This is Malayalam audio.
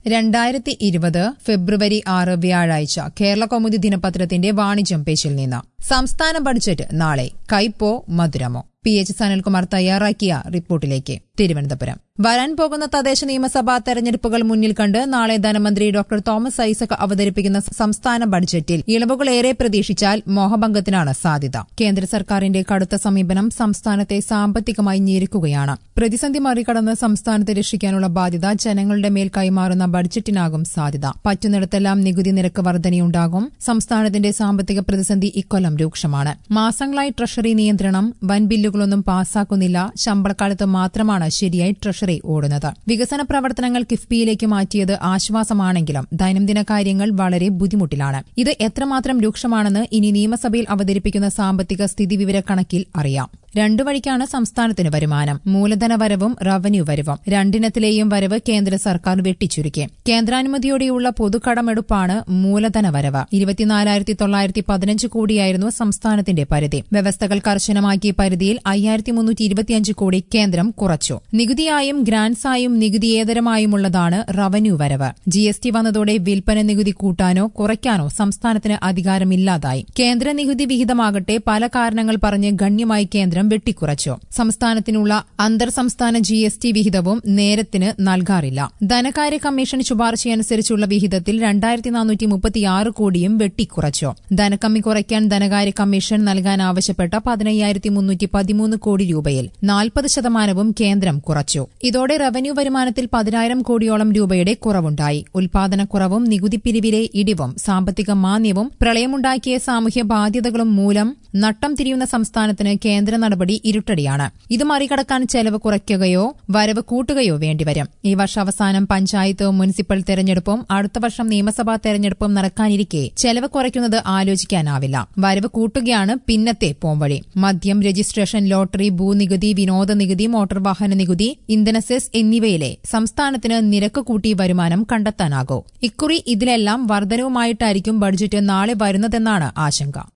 2020 ഫെബ്രുവരി 6 വ്യാഴാഴ്ച കേരളകൗമുദി ദിനപത്രത്തിന്റെ വാണിജ്യം പേജിൽ നിന്ന് സംസ്ഥാന ബഡ്ജറ്റ് നാളെ കൈപ്പോ മധുരമോ PH സനൽകുമാർ തയ്യാറാക്കിയ റിപ്പോർട്ടിലേക്ക് തിരുവനന്തപുരം വരാൻ പോകുന്ന തദ്ദേശ നിയമസഭാ തെരഞ്ഞെടുപ്പുകൾ മുന്നിൽ കണ്ട് നാളെ ധനമന്ത്രി ഡോക്ടർ തോമസ് ഐസക് അവതരിപ്പിക്കുന്ന സംസ്ഥാന ബഡ്ജറ്റിൽ ഇളവുകളേറെ പ്രതീക്ഷിച്ചാൽ മോഹഭംഗത്തിനാണ് സാധ്യത. കേന്ദ്ര സർക്കാരിന്റെ കടുത്ത സമീപനം സംസ്ഥാനത്തെ സാമ്പത്തികമായി ഞെരുക്കുകയാണ്. പ്രതിസന്ധി മറികടന്ന് സംസ്ഥാനത്തെ രക്ഷിക്കാനുള്ള ബാധ്യത ജനങ്ങളുടെ മേൽ കൈമാറുന്ന ബഡ്ജറ്റിനാകും സാധ്യത. പറ്റുന്നിടത്തെല്ലാം നികുതി നിരക്ക് വർധനയുണ്ടാകും. സംസ്ഥാനത്തിന്റെ സാമ്പത്തിക പ്രതിസന്ധി ഇക്കൊല്ലം രൂക്ഷമാണ്. മാസങ്ങളായി ട്രഷറി നിയന്ത്രണം, വൻ ബില്ലുകളൊന്നും പാസാക്കുന്നില്ല. ശമ്പളക്കാലത്ത് മാത്രമാണ് ശരിയായി ട്രഷറി ഓടുന്നത്. വികസന പ്രവർത്തനങ്ങൾ കിഫ്ബിയിലേക്ക് മാറ്റിയത് ആശ്വാസമാണെങ്കിലും ദൈനംദിന കാര്യങ്ങൾ വളരെ ബുദ്ധിമുട്ടിലാണ്. ഇത് എത്രമാത്രം രൂക്ഷമാണെന്ന് ഇനി നിയമസഭയിൽ അവതരിപ്പിക്കുന്ന സാമ്പത്തിക സ്ഥിതിവിവര കണക്കിൽ അറിയാം. രണ്ടു വഴിക്കാണ് സംസ്ഥാനത്തിന് വരുമാനം. മൂലധന വരവും റവന്യൂ വരവും. രണ്ടിനത്തിലെയും വരവ് കേന്ദ്ര സർക്കാർ വെട്ടിച്ചുരുക്കി. കേന്ദ്രാനുമതിയോടെയുള്ള പൊതുകടമെടുപ്പാണ് മൂലധന വരവ്. 24,915 കോടിയായിരുന്നു സംസ്ഥാനത്തിന്റെ പരിധി. വ്യവസ്ഥകൾ കർശനമാക്കിയ പരിധിയിൽ 5,325 കോടി കേന്ദ്രം കുറച്ചു. നികുതിയായും ഗ്രാന്റ്സായും നികുതിയേതരമായുമുള്ളതാണ് റവന്യൂ വരവ്. GST വന്നതോടെ വിൽപ്പന നികുതി കൂട്ടാനോ കുറയ്ക്കാനോ സംസ്ഥാനത്തിന് അധികാരമില്ലാതായി. കേന്ദ്ര നികുതി വിഹിതമാകട്ടെ പല കാരണങ്ങൾ പറഞ്ഞ് ഗണ്യമായി കേന്ദ്രം വെട്ടിക്കുറച്ചു. സംസ്ഥാനത്തിനുള്ള അന്തർ സംസ്ഥാന GST വിഹിതവും നേരത്തിന് നൽകാറില്ല. ധനകാര്യ കമ്മീഷൻ ശുപാർശയനുസരിച്ചുള്ള വിഹിതത്തിൽ 2,436 കോടിയും വെട്ടിക്കുറച്ചു. ധനക്കമ്മി കുറയ്ക്കാൻ ധനകാര്യ കമ്മീഷൻ നൽകാനാവശ്യപ്പെട്ട 15,313 കോടി രൂപയിൽ 40% കേന്ദ്രം കുറച്ചു. ഇതോടെ റവന്യൂ വരുമാനത്തിൽ 10,000 കോടിയോളം രൂപയുടെ കുറവുണ്ടായി. ഉൽപാദനക്കുറവും നികുതി പിരിവിലെ ഇടിവും സാമ്പത്തിക മാന്ദ്യവും പ്രളയമുണ്ടാക്കിയ സാമൂഹ്യ ബാധ്യതകളും മൂലം നട്ടം തിരിയുന്ന സംസ്ഥാനത്തിന് കേന്ദ്ര നടപടി ഇരുട്ടടിയാണ്. ഇത് മറികടക്കാൻ ചെലവ് കുറയ്ക്കുകയോ വരവ് കൂട്ടുകയോ വേണ്ടിവരും. ഈ വർഷാവസാനം പഞ്ചായത്ത് മുനിസിപ്പൽ തെരഞ്ഞെടുപ്പും അടുത്ത വർഷം നിയമസഭാ തെരഞ്ഞെടുപ്പും നടക്കാനിരിക്കെ ചെലവ് കുറയ്ക്കുന്നത് ആലോചിക്കാനാവില്ല. വരവ് കൂട്ടുകയാണ് പിന്നത്തെ പോംവഴി. മദ്യം, രജിസ്ട്രേഷൻ, ലോട്ടറി, ഭൂനികുതി, വിനോദ നികുതി, മോട്ടോർ വാഹന നികുതി, ഇന്ധന സെസ് എന്നിവയിലെ സംസ്ഥാനത്തിന് നിരക്ക് കൂട്ടി വരുമാനം കണ്ടെത്താനാകൂ. ഇക്കുറി ഇതിലെല്ലാം വർധനവുമായിട്ടായിരിക്കും ബഡ്ജറ്റ് നാളെ വരുന്നതെന്നാണ് ആശങ്ക.